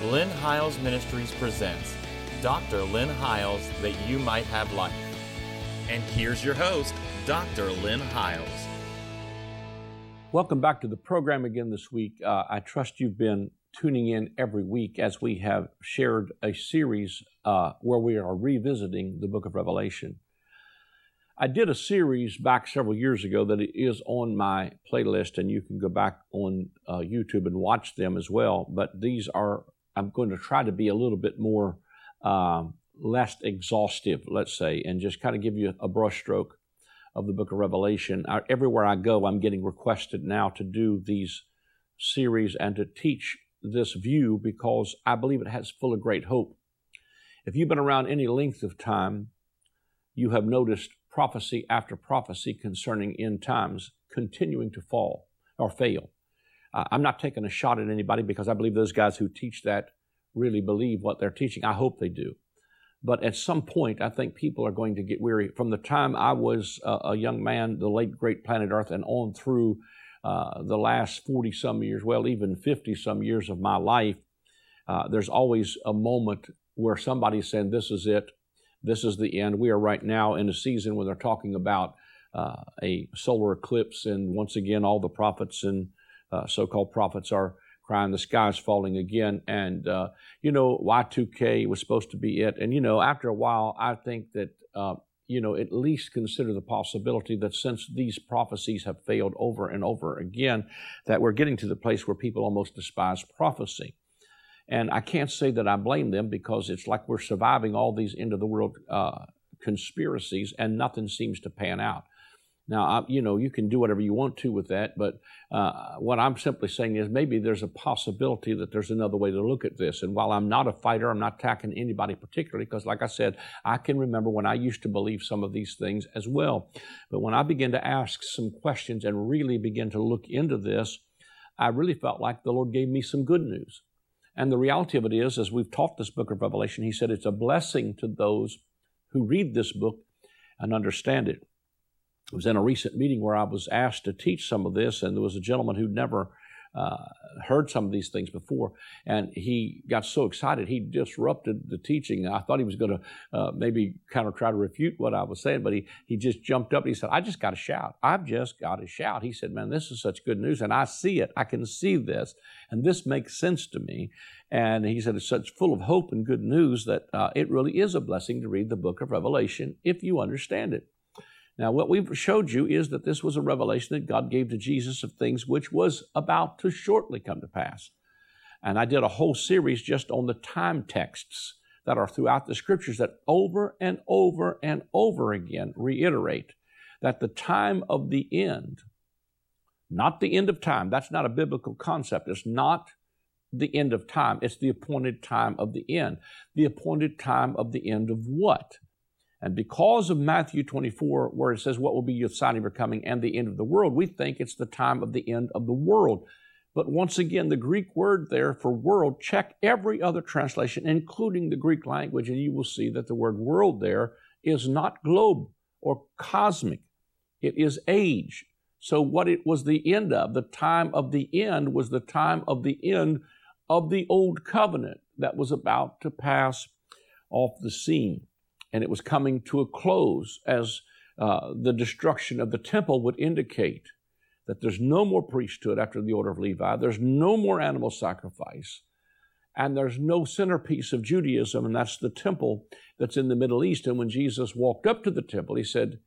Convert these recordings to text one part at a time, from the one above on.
Lynn Hiles Ministries presents Dr. Lynn Hiles, that you might have life. And here's your host, Dr. Lynn Hiles. Welcome back to the program again this week. I trust you've been tuning in every week as we have shared a series where we are revisiting the book of Revelation. I did a series back several years ago that is on my playlist, and you can go back on YouTube and watch them as well. But these are, I'm going to try to be a little bit more less exhaustive, let's say, and just kind of give you a brushstroke of the book of Revelation. Everywhere I go, I'm getting requested now to do these series and to teach this view because I believe it has full of great hope. If you've been around any length of time, you have noticed prophecy after prophecy concerning end times continuing to fall or fail. I'm not taking a shot at anybody because I believe those guys who teach that really believe what they're teaching. I hope they do. But at some point, I think people are going to get weary. From the time I was a young man, the late great planet Earth, and on through the last 40-some years, well, even 50-some years of my life, there's always a moment where somebody's saying, this is it. This is the end. We are right now in a season where they're talking about a solar eclipse, and once again, all the prophets and so-called prophets are crying, the sky's falling again. And, Y2K was supposed to be it. And, after a while, I think that, at least consider the possibility that since these prophecies have failed over and over again, that we're getting to the place where people almost despise prophecy. And I can't say that I blame them because it's like we're surviving all these end-of-the-world conspiracies and nothing seems to pan out. Now, you can do whatever you want to with that, but what I'm simply saying is maybe there's a possibility that there's another way to look at this. And while I'm not a fighter, I'm not attacking anybody particularly because, like I said, I can remember when I used to believe some of these things as well. But when I began to ask some questions and really begin to look into this, I really felt like the Lord gave me some good news. And the reality of it is, as we've taught this book of Revelation, He said it's a blessing to those who read this book and understand it. I was in a recent meeting where I was asked to teach some of this, and there was a gentleman who'd never heard some of these things before, and he got so excited, he disrupted the teaching. I thought he was going to maybe kind of try to refute what I was saying, but he just jumped up and he said, I just got to shout. I've just got to shout. He said, man, this is such good news, and I see it. I can see this, and this makes sense to me. And he said, it's such full of hope and good news that it really is a blessing to read the book of Revelation if you understand it. Now, what we've showed you is that this was a revelation that God gave to Jesus of things which was about to shortly come to pass. And I did a whole series just on the time texts that are throughout the Scriptures that over and over and over again reiterate that the time of the end, not the end of time, that's not a biblical concept. It's not the end of time. It's the appointed time of the end. The appointed time of the end of what? And because of Matthew 24, where it says, what will be your sign of your coming and the end of the world, we think it's the time of the end of the world. But once again, the Greek word there for world, check every other translation, including the Greek language, and you will see that the word world there is not globe or cosmic. It is age. So what it was the end of, the time of the end, was the time of the end of the old covenant that was about to pass off the scene. And it was coming to a close as the destruction of the temple would indicate that there's no more priesthood after the order of Levi. There's no more animal sacrifice. And there's no centerpiece of Judaism, and that's the temple that's in the Middle East. And when Jesus walked up to the temple, He said,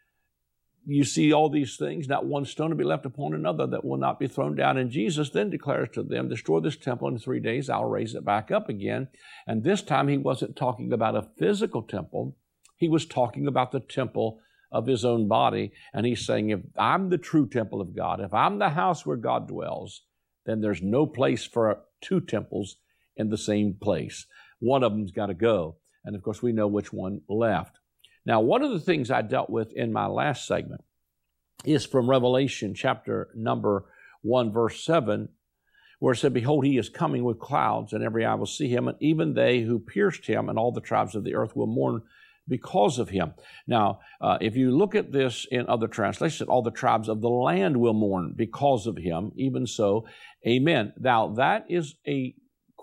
you see all these things, not one stone to be left upon another that will not be thrown down. And Jesus then declares to them, destroy this temple in 3 days, I'll raise it back up again. And this time He wasn't talking about a physical temple. He was talking about the temple of His own body. And He's saying, if I'm the true temple of God, if I'm the house where God dwells, then there's no place for two temples in the same place. One of them's got to go. And of course, we know which one left. Now, one of the things I dealt with in my last segment is from Revelation chapter number 1, verse 7, where it said, behold, He is coming with clouds, and every eye will see Him, and even they who pierced Him, and all the tribes of the earth will mourn because of Him. Now, if you look at this in other translations, all the tribes of the land will mourn because of Him, even so, amen. Now, that is a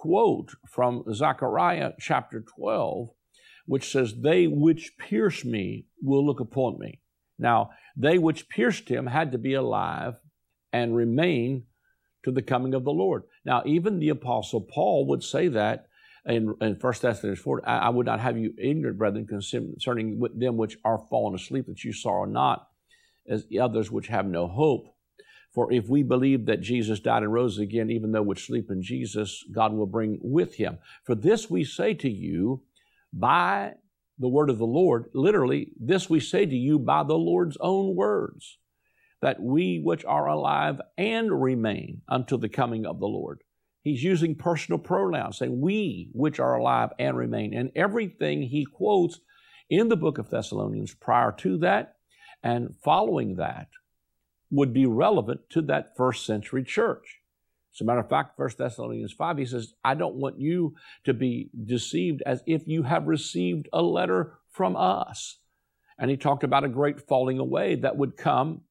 quote from Zechariah chapter 12, which says, "They which pierce me will look upon me." Now, they which pierced him had to be alive and remain to the coming of the Lord. Now, even the Apostle Paul would say that in 1 Thessalonians 4, "I would not have you ignorant, brethren, concerning them which are fallen asleep, that you sorrow not, as others which have no hope. For if we believe that Jesus died and rose again, even though which sleep in Jesus, God will bring with him. For this we say to you by the word of the Lord," literally, "this we say to you by the Lord's own words, that we which are alive and remain until the coming of the Lord." He's using personal pronouns, saying we which are alive and remain. And everything he quotes in the book of Thessalonians prior to that and following that would be relevant to that first century church. As a matter of fact, 1 Thessalonians 5, he says, "I don't want you to be deceived as if you have received a letter from us." And he talked about a great falling away that would come.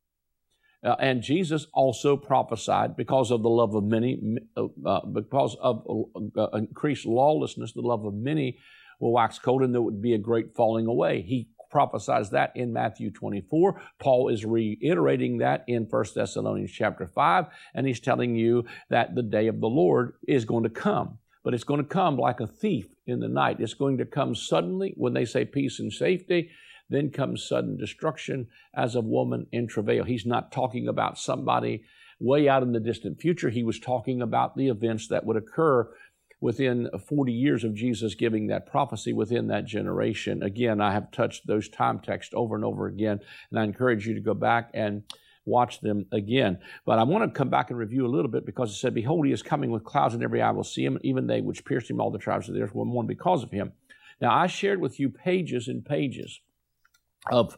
And Jesus also prophesied, because of the love of many, because of increased lawlessness, the love of many will wax cold, and there would be a great falling away. He prophesies that in Matthew 24. Paul is reiterating that in 1 Thessalonians chapter 5, and he's telling you that the day of the Lord is going to come. But it's going to come like a thief in the night. It's going to come suddenly. When they say peace and safety, then comes sudden destruction as of woman in travail. He's not talking about somebody way out in the distant future. He was talking about the events that would occur within 40 years of Jesus giving that prophecy within that generation. Again, I have touched those time texts over and over again, and I encourage you to go back and watch them again. But I want to come back and review a little bit, because it said, "Behold, he is coming with clouds, and every eye will see him, even they which pierced him, all the tribes of the earth will mourn because of him." Now, I shared with you pages and pages of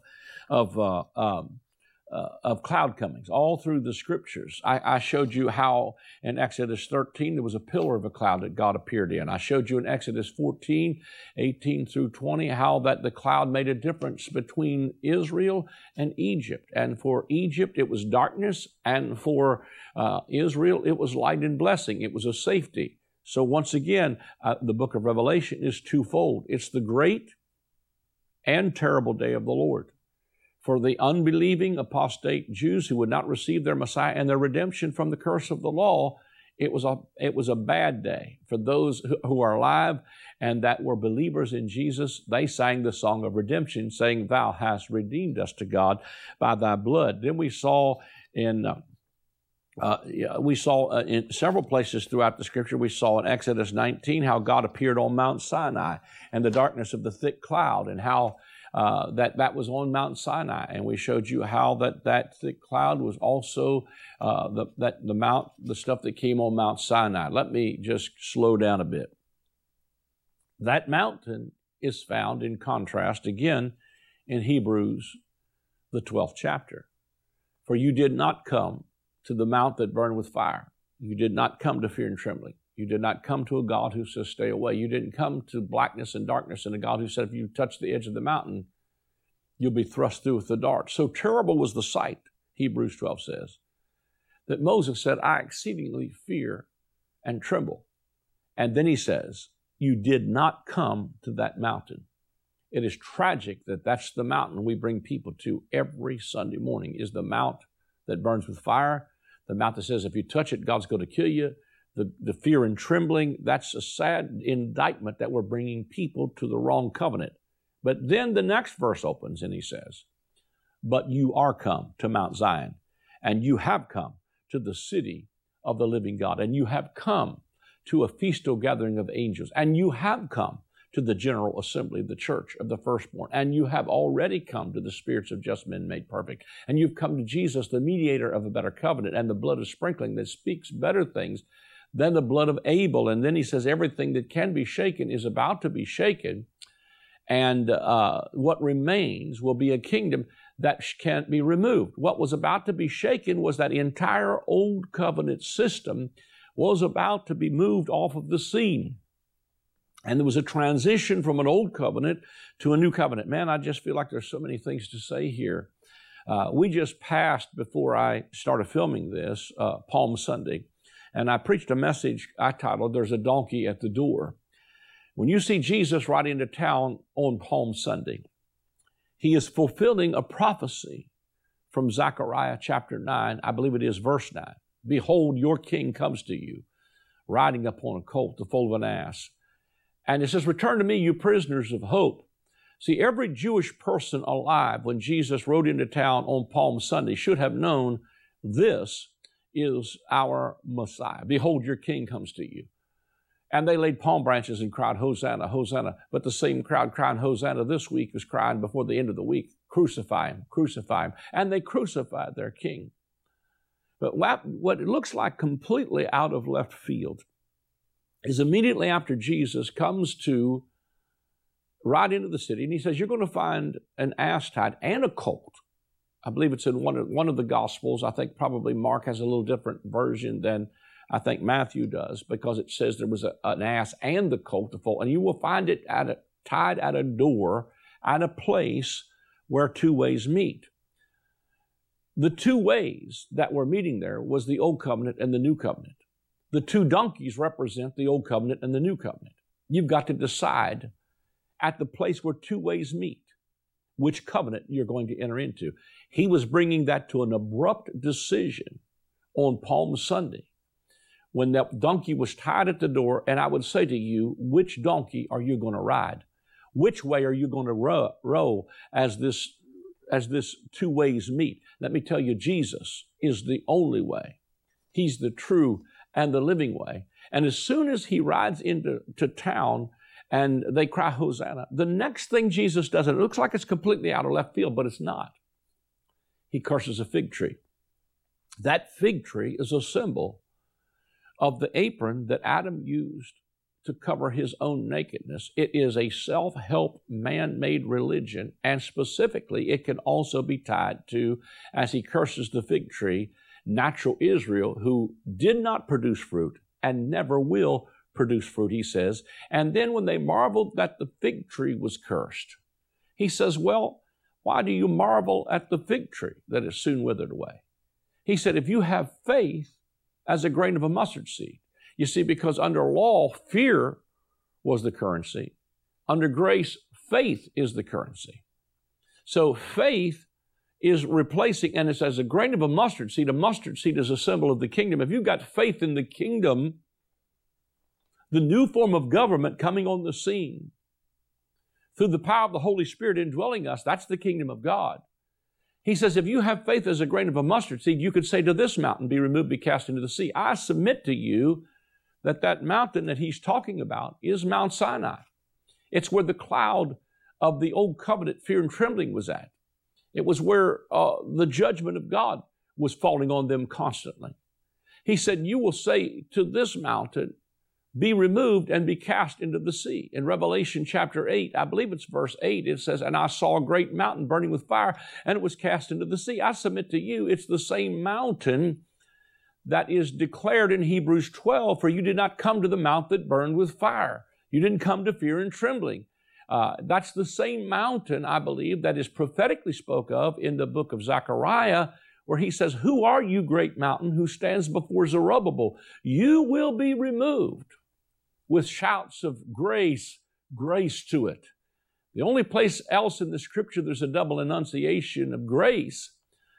cloud comings all through the scriptures. I showed you how in Exodus 13 there was a pillar of a cloud that God appeared in. I showed you in Exodus 14, 18 through 20, how that the cloud made a difference between Israel and Egypt. And for Egypt, it was darkness, and for Israel, it was light and blessing. It was a safety. So once again, the book of Revelation is twofold. It's the great and terrible day of the Lord. For the unbelieving apostate Jews who would not receive their Messiah and their redemption from the curse of the law, it was a bad day. For those who are alive and that were believers in Jesus, they sang the song of redemption, saying, "Thou hast redeemed us to God by thy blood." Then we saw in several places throughout the scripture. We saw in Exodus 19 how God appeared on Mount Sinai and the darkness of the thick cloud, and how that was on Mount Sinai. And we showed you how that thick cloud was also the stuff that came on Mount Sinai. Let me just slow down a bit. That mountain is found in contrast again in Hebrews, the 12th chapter. "For you did not come to the mount that burned with fire. You did not come to fear and trembling. You did not come to a God who says, stay away. You didn't come to blackness and darkness, and a God who said, if you touch the edge of the mountain, you'll be thrust through with the dart." So terrible was the sight, Hebrews 12 says, that Moses said, "I exceedingly fear and tremble." And then he says, "You did not come to that mountain." It is tragic that that's the mountain we bring people to every Sunday morning, is the mount that burns with fire, the mount that says if you touch it, God's going to kill you. The fear and trembling, that's a sad indictment that we're bringing people to the wrong covenant. But then the next verse opens and he says, "But you are come to Mount Zion, and you have come to the city of the living God, and you have come to a feastal gathering of angels, and you have come to the general assembly, the church of the firstborn, and you have already come to the spirits of just men made perfect, and you've come to Jesus, the mediator of a better covenant, and the blood of sprinkling that speaks better things than the blood of Abel." And then he says everything that can be shaken is about to be shaken, and what remains will be a kingdom that can't be removed. What was about to be shaken was that entire old covenant system was about to be moved off of the scene. And there was a transition from an old covenant to a new covenant. Man, I just feel like there's so many things to say here. We just passed, before I started filming this, Palm Sunday. And I preached a message I titled, There's a Donkey at the Door. When you see Jesus ride into town on Palm Sunday, he is fulfilling a prophecy from Zechariah chapter 9, I believe it is verse 9. Behold, your king comes to you, riding upon a colt, the foal of an ass. And it says, return to me, you prisoners of hope. See, every Jewish person alive when Jesus rode into town on Palm Sunday should have known this is our Messiah. Behold, your king comes to you. And they laid palm branches and cried, Hosanna, Hosanna. But the same crowd crying Hosanna this week is crying before the end of the week, crucify him, crucify him. And they crucified their king. But what it looks like completely out of left field is immediately after Jesus comes to ride into the city, and he says, you're going to find an ass tied and a colt. I believe it's in one of the Gospels. I think probably Mark has a little different version than I think Matthew does, because it says there was an ass and the colt, the foal, and you will find it tied at a door at a place where two ways meet. The two ways that were meeting there was the Old Covenant and the New Covenant. The two donkeys represent the Old Covenant and the New Covenant. You've got to decide at the place where two ways meet which covenant you're going to enter into. He was bringing that to an abrupt decision on Palm Sunday when that donkey was tied at the door, and I would say to you, which donkey are you going to ride? Which way are you going to row as this two ways meet? Let me tell you, Jesus is the only way. He's the true and the living way. And as soon as he rides into town and they cry Hosanna, the next thing Jesus does, and it looks like it's completely out of left field, but it's not. He curses a fig tree. That fig tree is a symbol of the apron that Adam used to cover his own nakedness. It is a self-help, man-made religion, and specifically, it can also be tied to, as he curses the fig tree, natural Israel, who did not produce fruit and never will produce fruit, he says. And then when they marveled that the fig tree was cursed, he says, well, why do you marvel at the fig tree that is soon withered away? He said, if you have faith as a grain of a mustard seed. You see, because under law, fear was the currency. Under grace, faith is the currency. So faith is replacing, and it's as a grain of a mustard seed. A mustard seed is a symbol of the kingdom. If you've got faith in the kingdom, the new form of government coming on the scene, through the power of the Holy Spirit indwelling us, that's the kingdom of God. He says, if you have faith as a grain of a mustard seed, you could say to this mountain, be removed, be cast into the sea. I submit to you that mountain that he's talking about is Mount Sinai. It's where the cloud of the old covenant, fear and trembling, was at. It was where the judgment of God was falling on them constantly. He said, you will say to this mountain, be removed and be cast into the sea. In Revelation chapter 8, I believe it's verse 8, it says, and I saw a great mountain burning with fire, and it was cast into the sea. I submit to you, it's the same mountain that is declared in Hebrews 12, for you did not come to the mount that burned with fire. You didn't come to fear and trembling. That's the same mountain, I believe, that is prophetically spoke of in the book of Zechariah, where he says, who are you, great mountain, who stands before Zerubbabel? You will be removed with shouts of grace, grace to it. The only place else in the scripture there's a double enunciation of grace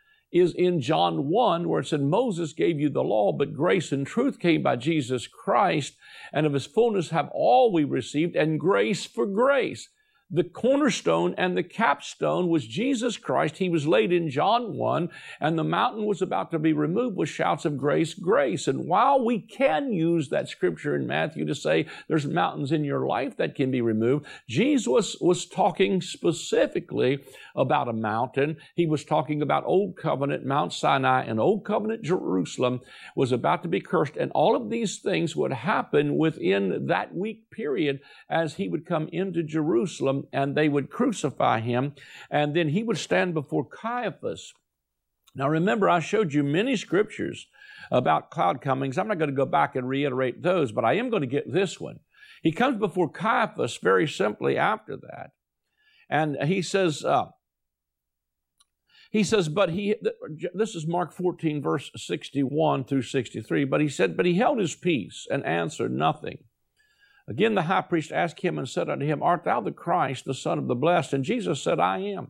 is in John 1, where it said, Moses gave you the law, but grace and truth came by Jesus Christ, and of his fullness have all we received, and grace for grace. The cornerstone and the capstone was Jesus Christ. He was laid in John 1, and the mountain was about to be removed with shouts of grace, grace. And while we can use that scripture in Matthew to say there's mountains in your life that can be removed, Jesus was talking specifically about a mountain. He was talking about Old Covenant, Mount Sinai, and Old Covenant Jerusalem was about to be cursed. And all of these things would happen within that week period as he would come into Jerusalem, and they would crucify him, and then he would stand before Caiaphas. Now remember, I showed you many scriptures about cloud comings. I'm not going to go back and reiterate those, but I am going to get this one. He comes before Caiaphas very simply after that, and he says, He says, this is Mark 14, verse 61 through 63, but he said, but he held his peace and answered nothing. Again, the high priest asked him and said unto him, art thou the Christ, the Son of the Blessed? And Jesus said, I am.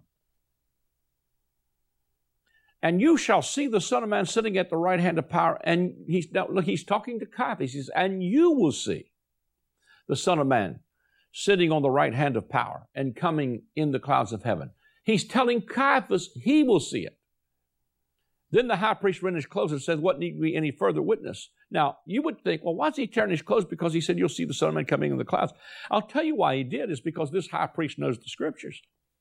And you shall see the Son of Man sitting at the right hand of power. And he's talking to Caiaphas. He says, and you will see the Son of Man sitting on the right hand of power and coming in the clouds of heaven. He's telling Caiaphas he will see it. Then the high priest rent his clothes and said, what need we any further witness? Now, you would think, well, why is he tearing his clothes? Because he said, you'll see the Son of Man coming in the clouds. I'll tell you why he did, is because this high priest knows the Scriptures.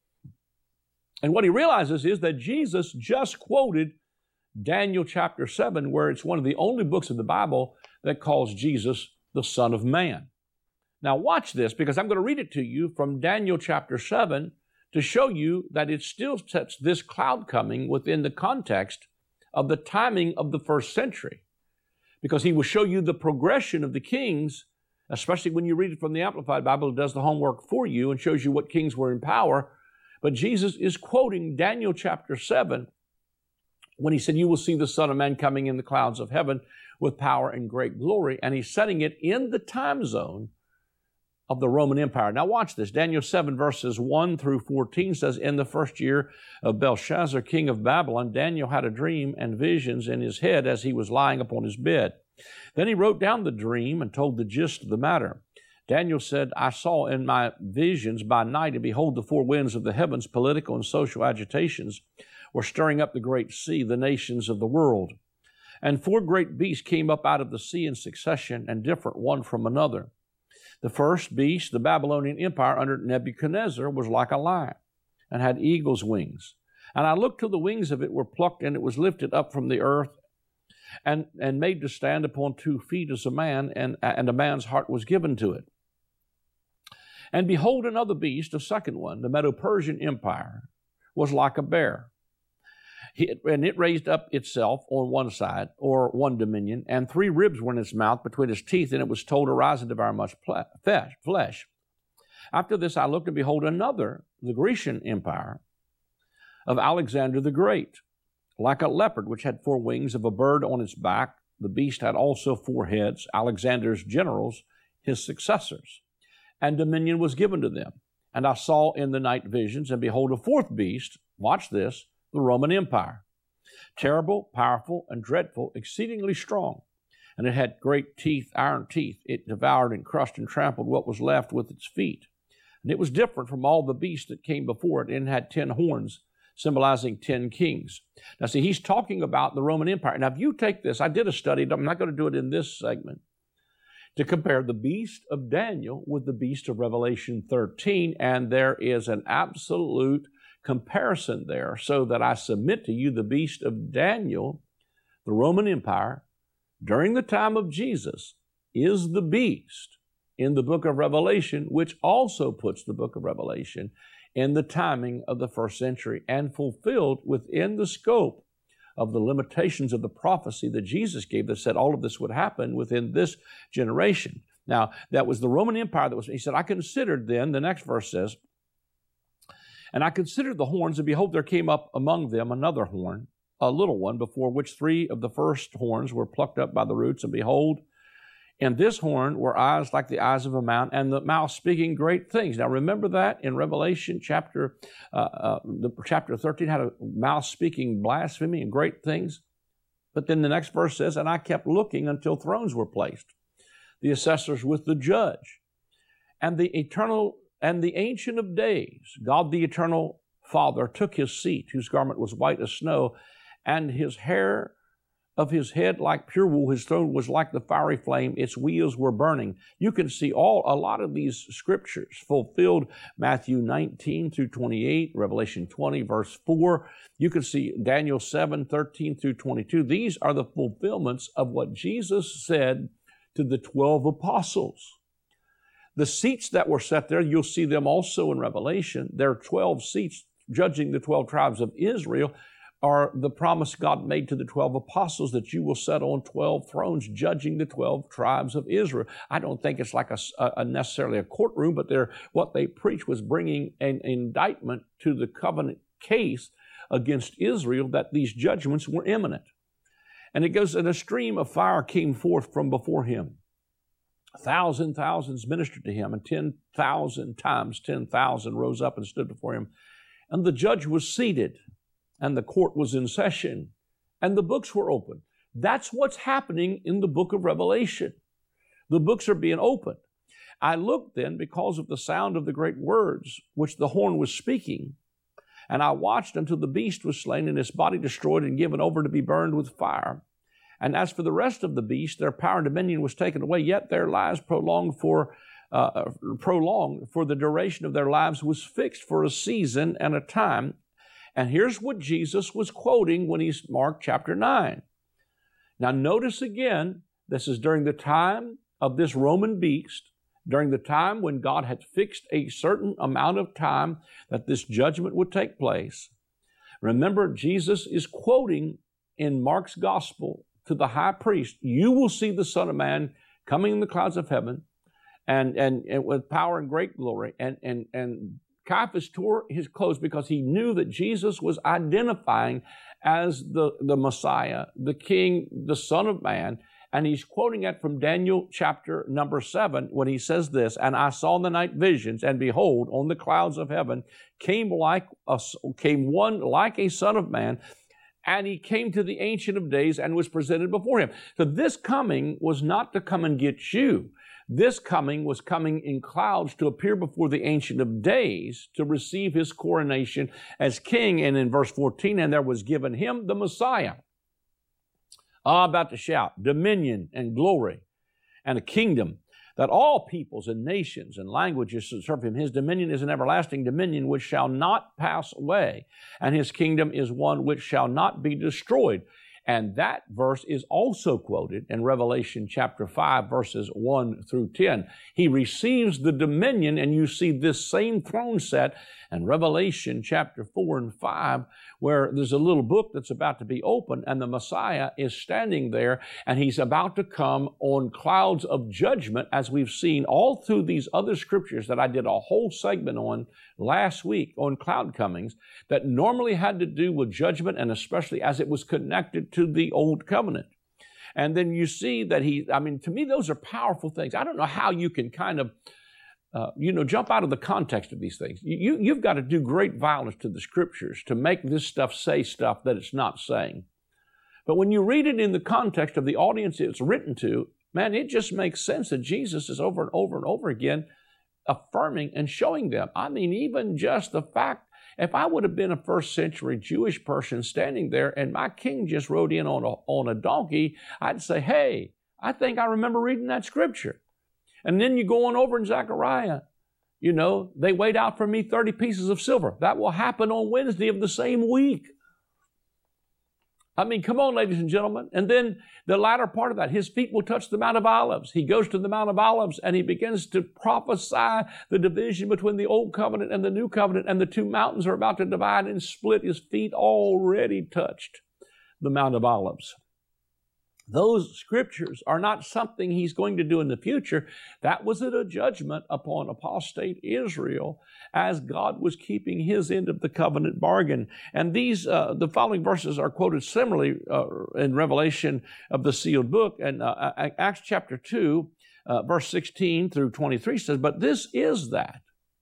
And what he realizes is that Jesus just quoted Daniel chapter 7, where it's one of the only books of the Bible that calls Jesus the Son of Man. Now watch this, because I'm going to read it to you from Daniel chapter 7 to show you that it still sets this cloud coming within the context of the timing of the first century. Because he will show you the progression of the kings, especially when you read it from the Amplified Bible. It does the homework for you and shows you what kings were in power. But Jesus is quoting Daniel chapter 7 when he said, you will see the Son of Man coming in the clouds of heaven with power and great glory. And he's setting it in the time zone of the Roman Empire. Now watch this. Daniel 7 verses 1 through 14 says, in the first year of Belshazzar, king of Babylon, Daniel had a dream and visions in his head as he was lying upon his bed. Then he wrote down the dream and told the gist of the matter. Daniel said, I saw in my visions by night, and behold, the four winds of the heavens, political and social agitations, were stirring up the great sea, the nations of the world. And four great beasts came up out of the sea in succession, and different one from another. The first beast, the Babylonian Empire under Nebuchadnezzar, was like a lion and had eagle's wings. And I looked till the wings of it were plucked, and it was lifted up from the earth and made to stand upon 2 feet as a man, and a man's heart was given to it. And behold, another beast, a second one, the Medo-Persian Empire, was like a bear. And it raised up itself on one side, or one dominion, and 3 ribs were in its mouth between its teeth, and it was told, arise and devour much flesh. After this I looked, and behold, another, the Grecian Empire, of Alexander the Great, like a leopard, which had 4 wings of a bird on its back. The beast had also 4 heads, Alexander's generals, his successors. And dominion was given to them. And I saw in the night visions, and behold, a 4th beast, watch this, the Roman Empire, terrible, powerful, and dreadful, exceedingly strong. And it had great teeth, iron teeth. It devoured and crushed and trampled what was left with its feet. And it was different from all the beasts that came before it, and had 10 horns, symbolizing 10 kings. Now see, he's talking about the Roman Empire. Now if you take this, I did a study, I'm not going to do it in this segment, to compare the beast of Daniel with the beast of Revelation 13, and there is an absolute comparison there, so that I submit to you the beast of Daniel, the Roman Empire, during the time of Jesus, is the beast in the book of Revelation, which also puts the book of Revelation in the timing of the first century and fulfilled within the scope of the limitations of the prophecy that Jesus gave that said all of this would happen within this generation. Now, that was the Roman Empire that was, he said, I considered then, the next verse says, and I considered the horns, and behold, there came up among them another horn, a little one, before which 3 of the first horns were plucked up by the roots, and behold, in this horn were eyes like the eyes of a man, and the mouth speaking great things. Now remember that in Revelation chapter 13 had a mouth speaking blasphemy and great things. But then the next verse says, and I kept looking until thrones were placed, the assessors with the judge, and the eternal and the Ancient of Days, God the eternal Father, took his seat, whose garment was white as snow, and his hair of his head like pure wool, his throne was like the fiery flame, its wheels were burning. You can see a lot of these scriptures fulfilled, Matthew 19 through 28, Revelation 20, verse 4. You can see Daniel 7, 13 through 22. These are the fulfillments of what Jesus said to the 12 apostles. The seats that were set there, you'll see them also in Revelation. There are 12 seats judging the 12 tribes of Israel, are the promise God made to the 12 apostles that you will sit on 12 thrones judging the 12 tribes of Israel. I don't think it's like a necessarily a courtroom, but what they preached was bringing an indictment to the covenant case against Israel that these judgments were imminent. And it goes, and a stream of fire came forth from before him. 1,000 thousands ministered to him, and 10,000 times 10,000 rose up and stood before him. And the judge was seated, and the court was in session, and the books were opened. That's what's happening in the book of Revelation. The books are being opened. I looked then because of the sound of the great words which the horn was speaking, and I watched until the beast was slain and his body destroyed and given over to be burned with fire. And as for the rest of the beast, their power and dominion was taken away, yet their lives prolonged for the duration of their lives was fixed for a season and a time. And here's what Jesus was quoting when he's Mark chapter 9. Now notice again, this is during the time of this Roman beast, during the time when God had fixed a certain amount of time that this judgment would take place. Remember, Jesus is quoting in Mark's gospel to the high priest, "You will see the Son of Man coming in the clouds of heaven and with power and great glory." And Caiaphas tore his clothes because he knew that Jesus was identifying as the Messiah, the King, the Son of Man. And he's quoting it from Daniel chapter number 7 when he says this, "And I saw in the night visions, and behold, on the clouds of heaven came one like a son of man, and he came to the Ancient of Days and was presented before him." So this coming was not to come and get you. This coming was coming in clouds to appear before the Ancient of Days to receive his coronation as king. And in verse 14, "And there was given him the Messiah." I'm about to shout, dominion and glory and a kingdom that all peoples and nations and languages should serve him. His dominion is an everlasting dominion which shall not pass away, and his kingdom is one which shall not be destroyed. And that verse is also quoted in Revelation chapter 5, verses 1 through 10. He receives the dominion, and you see this same throne set in Revelation chapter 4 and 5, where there's a little book that's about to be opened, and the Messiah is standing there, and he's about to come on clouds of judgment, as we've seen all through these other scriptures that I did a whole segment on last week on cloud comings that normally had to do with judgment, and especially as it was connected to the old covenant. And then you see that to me, those are powerful things. I don't know how you can kind of, jump out of the context of these things. You've got to do great violence to the scriptures to make this stuff say stuff that it's not saying. But when you read it in the context of the audience it's written to, man, it just makes sense that Jesus is over and over and over again affirming and showing them. I mean, even just the fact, if I would have been a first century Jewish person standing there and my king just rode in on a donkey, I'd say, hey, I think I remember reading that scripture. And then you go on over in Zechariah, they weighed out for me 30 pieces of silver. That will happen on Wednesday of the same week. I mean, come on, ladies and gentlemen. And then the latter part of that, his feet will touch the Mount of Olives. He goes to the Mount of Olives and he begins to prophesy the division between the old covenant and the new covenant, and the two mountains are about to divide and split. His feet already touched the Mount of Olives. Those scriptures are not something he's going to do in the future. That was a judgment upon apostate Israel as God was keeping his end of the covenant bargain. And these, the following verses are quoted similarly in Revelation of the sealed book. And Acts chapter 2, verse 16 through 23 says, "But this is that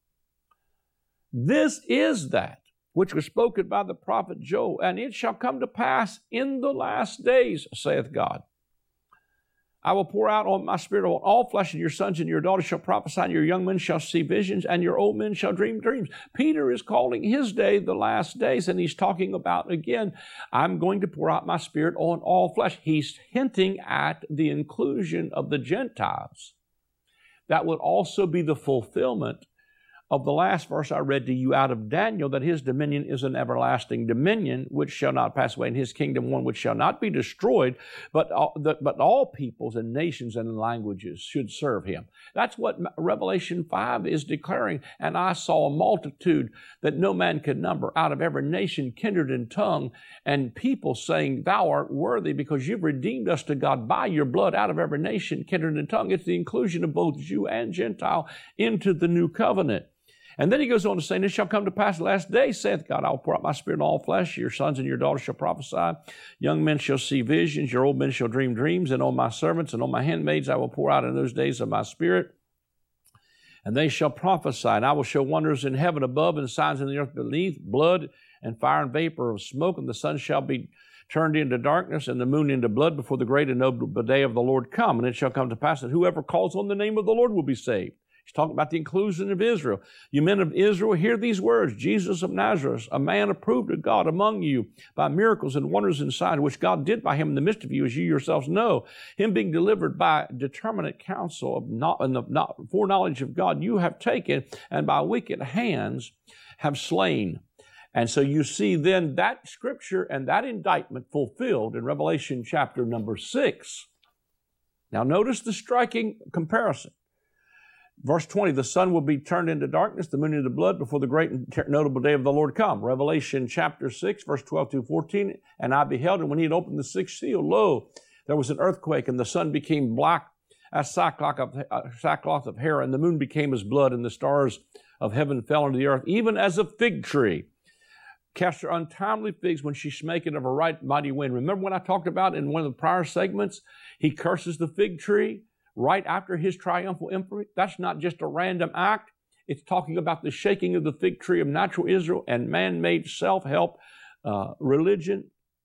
which was spoken by the prophet Joel, and it shall come to pass in the last days, saith God. I will pour out on my spirit on all flesh, and your sons and your daughters shall prophesy, and your young men shall see visions, and your old men shall dream dreams." Peter is calling his day the last days, and he's talking about, again, I'm going to pour out my spirit on all flesh. He's hinting at the inclusion of the Gentiles. That would also be the fulfillment of the last verse I read to you out of Daniel, that his dominion is an everlasting dominion which shall not pass away, and his kingdom one which shall not be destroyed, but all peoples and nations and languages should serve him. That's what Revelation 5 is declaring. "And I saw a multitude that no man could number, out of every nation, kindred, and tongue, and people saying, Thou art worthy, because you've redeemed us to God by your blood out of every nation, kindred, and tongue." It's the inclusion of both Jew and Gentile into the new covenant. And then he goes on to say, and it shall come to pass the last day, saith God, I will pour out my spirit on all flesh. Your sons and your daughters shall prophesy. Young men shall see visions. Your old men shall dream dreams. And on my servants and on my handmaids I will pour out in those days of my spirit. And they shall prophesy. And I will show wonders in heaven above and signs in the earth beneath, blood and fire and vapor of smoke. And the sun shall be turned into darkness and the moon into blood before the great and noble day of the Lord come. And it shall come to pass that whoever calls on the name of the Lord will be saved. He's talking about the inclusion of Israel. You men of Israel, hear these words. Jesus of Nazareth, a man approved of God among you by miracles and wonders and signs, which God did by him in the midst of you, as you yourselves know. Him being delivered by determinate counsel of foreknowledge of God, you have taken, and by wicked hands have slain. And so you see then that scripture and that indictment fulfilled in Revelation chapter number 6. Now notice the striking comparison. Verse 20, the sun will be turned into darkness, the moon into blood before the great and notable day of the Lord come. Revelation chapter 6, verse 12 to 14, and I beheld, and when he had opened the sixth seal, lo, there was an earthquake, and the sun became black as sackcloth of hair, and the moon became as blood, and the stars of heaven fell into the earth, even as a fig tree cast her untimely figs when she smaketh of her right mighty wind. Remember when I talked about in one of the prior segments, he curses the fig tree right after his triumphal entry? That's not just a random act. It's talking about the shaking of the fig tree of natural Israel and man-made self-help religion.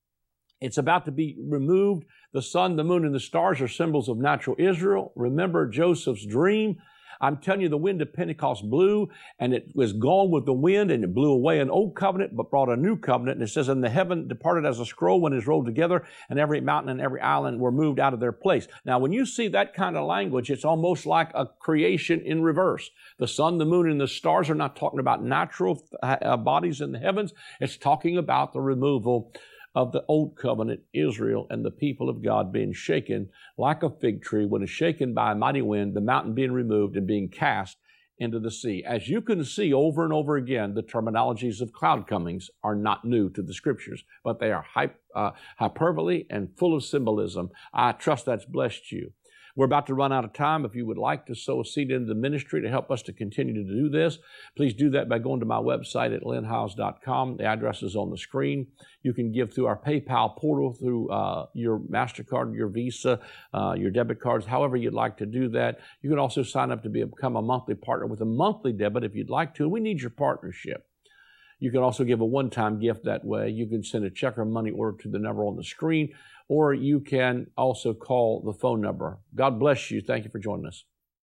It's about to be removed. The sun, the moon, and the stars are symbols of natural Israel. Remember Joseph's dream. I'm telling you, the wind of Pentecost blew, and it was gone with the wind, and it blew away an old covenant, but brought a new covenant. And it says, and the heaven departed as a scroll when it is rolled together, and every mountain and every island were moved out of their place. Now, when you see that kind of language, it's almost like a creation in reverse. The sun, the moon, and the stars are not talking about natural bodies in the heavens. It's talking about the removal of the old covenant Israel and the people of God being shaken like a fig tree when it's shaken by a mighty wind, the mountain being removed and being cast into the sea. As you can see over and over again, the terminologies of cloud comings are not new to the scriptures, but they are hyperbole and full of symbolism. I trust that's blessed you. We're about to run out of time. If you would like to sow a seed into the ministry to help us to continue to do this, please do that by going to my website at lynnhiles.com. The address is on the screen. You can give through our PayPal portal, through your MasterCard, your Visa, your debit cards, however you'd like to do that. You can also sign up to become a monthly partner with a monthly debit if you'd like to. We need your partnership. You can also give a one-time gift that way. You can send a check or money order to the number on the screen, or you can also call the phone number. God bless you. Thank you for joining us.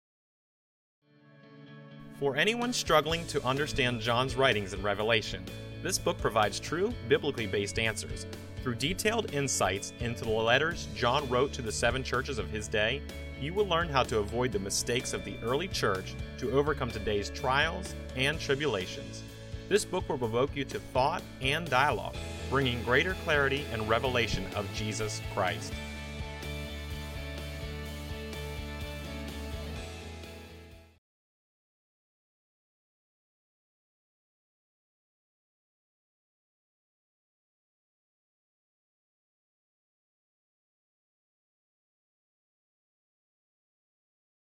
For anyone struggling to understand John's writings in Revelation, this book provides true, biblically based answers. Through detailed insights into the letters John wrote to the 7 churches of his day, you will learn how to avoid the mistakes of the early church to overcome today's trials and tribulations. This book will provoke you to thought and dialogue, bringing greater clarity and revelation of Jesus Christ.